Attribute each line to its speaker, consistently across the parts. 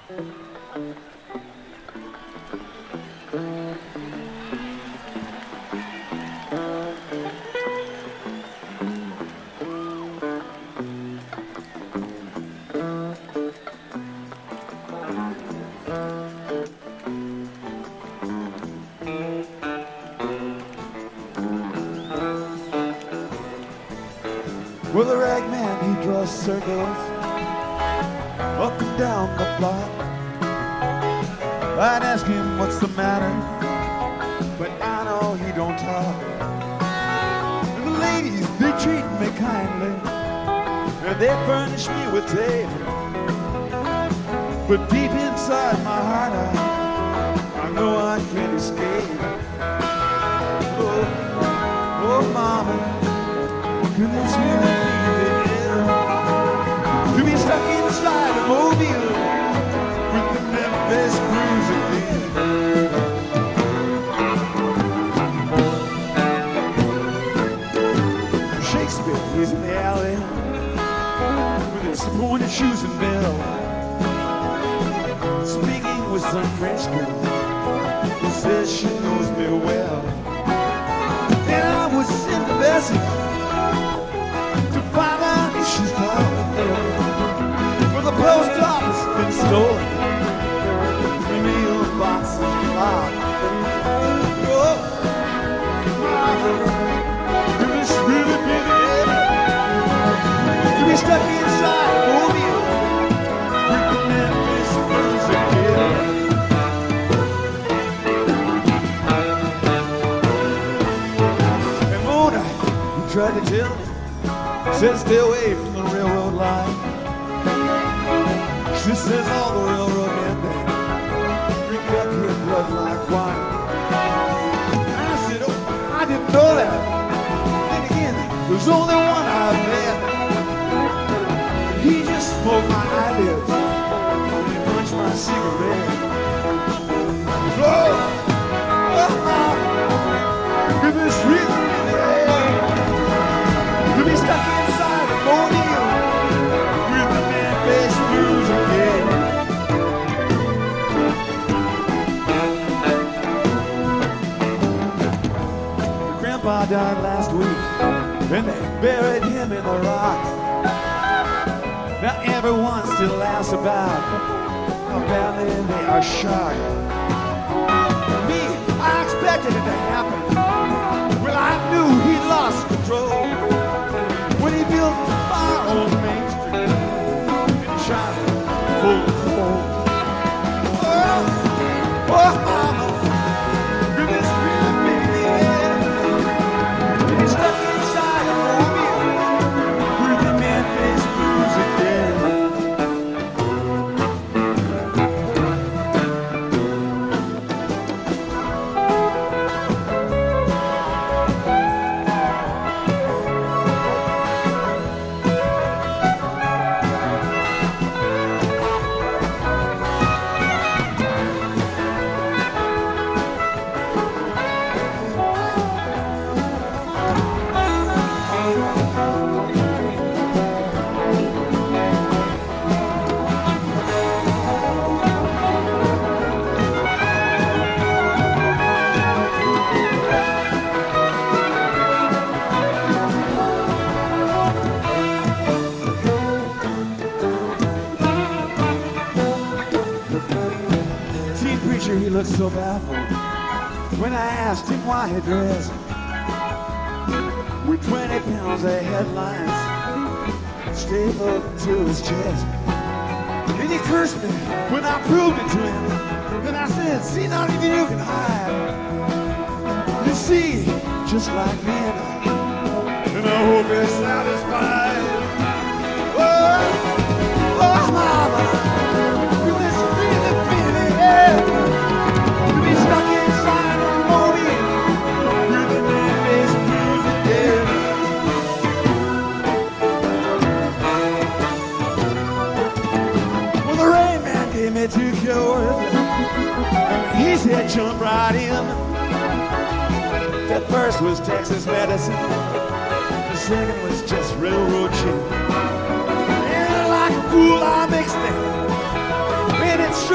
Speaker 1: Well, the rag man, he draws circles up and down the block. I'd ask him what's the matter, but I know he don't talk. And the ladies, they treat me kindly, and they furnish me with tape. But deep inside my heart, I know I can't escape. Oh, mama, could this really be the end? To be stuck inside a mobile with the Memphis blues again. Shakespeare, he's in the alley with his pointed shoes and bell, speaking with some French girl who says she knows me well. Then I would send the message to find out if she's gone. For the post office has been stolen, 3 meal boxes locked. Oh, mama, could this really be the end? To be stuck inside a mobile with the Memphis blues again. And Mona, he tried to tell me, said stay away from the railroad line. She says all the railroad men, they drink up your blood like wine. And I said, oh, I didn't know that. Then again, there's only one I've met. He just smoked my eyelids and he punched my cigarette. Oh, mama, could this really be the end? To be stuck inside a mobile with the Memphis blues again. Grandpa died last week, and they buried him in the rocks. Now everyone still laughs about how badly they are shocked. Me, I expected it to happen. Well, I knew he lost control when he built the fire on Main Street and shot it full of coal. Oh, mama, could this really be the end? He's stuck inside a mobile with the Memphis blues again. He looked so baffled when I asked him why he dressed with 20 pounds of headlines stapled to his chest. And he cursed me when I proved it to him. And I said, see, not even you can hide. You see, just like me and I hope you're satisfied. Oh, mama, could this really be the end? To be stuck inside a mobile with the Memphis blues again. Well, the rain man gave me 2 cures. He said jump right in. That first was Texas medicine. The second was just railroad shit. And like a fool I mixed it. And it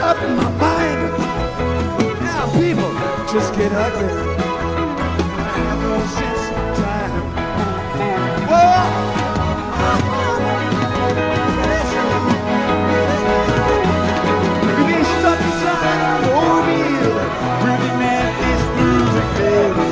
Speaker 1: up in my mind. Now people just get ugly. I have no sense of time. Well, you be stuck inside an old wheel, really man is blues again.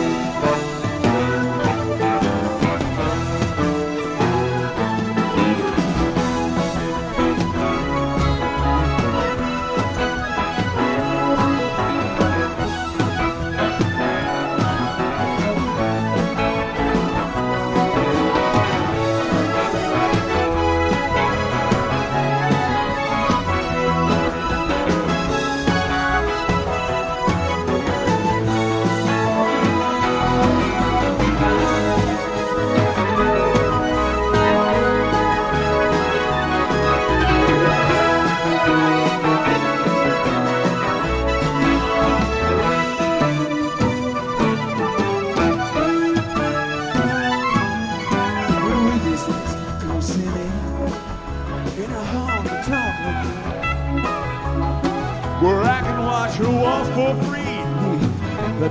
Speaker 1: Where I can watch her walk for free. The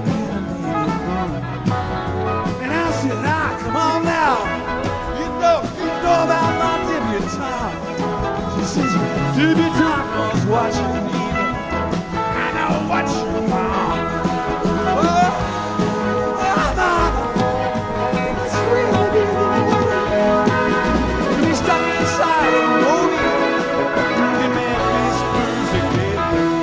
Speaker 1: and I said, come on now. You know about my debutante. She says, debutante was watching me. I know what you want. It's really beautiful. Be stuck inside a movie. Really man face blues again.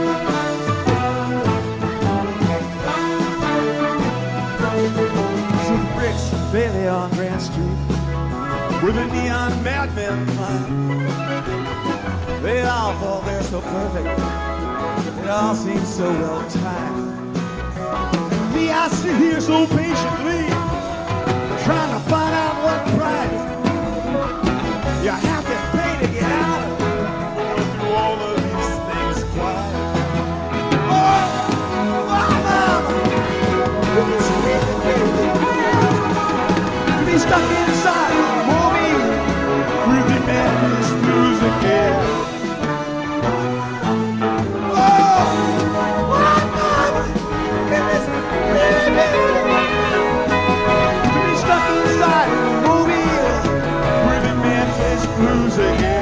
Speaker 1: Bailey on Grand Street, where the neon madmen climb. They all thought they're so perfect, it all seems so well timed. And me, I sit here so patiently, trying to find out what price you have to pay to get out. I wanna do all of these things quiet. Oh, mama, it's really, really be stuck inside a movie, really man is blues again. Oh, what mama, goodness, really, be stuck inside a movie, really man is blues again.